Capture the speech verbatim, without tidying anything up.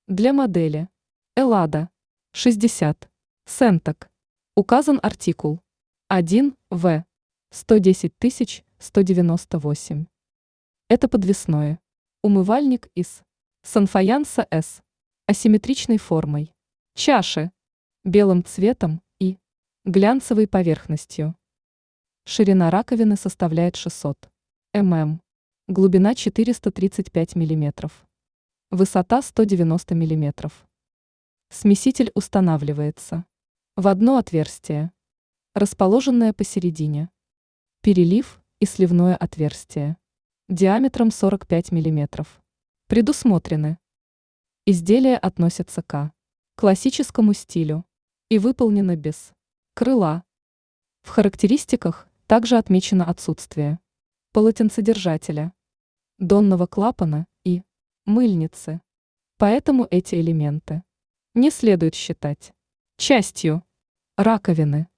Для модели Эллада шестьдесят Сентек указан артикул один В сто десять тысяч сто девяносто восемь. Это подвесное. Умывальник из санфаянса С асимметричной формой, чаши, белым цветом и глянцевой поверхностью. Ширина раковины составляет шестьсот миллиметров, глубина четыреста тридцать пять миллиметров, высота сто девяносто миллиметров. Смеситель устанавливается в одно отверстие, расположенное посередине. Перелив и сливное отверстие диаметром сорок пять миллиметров предусмотрены. Изделие относится к классическому стилю и выполнено без крыла. В характеристиках также отмечено отсутствие полотенцедержателя, донного клапана и мыльницы. Поэтому эти элементы не следует считать частью раковины.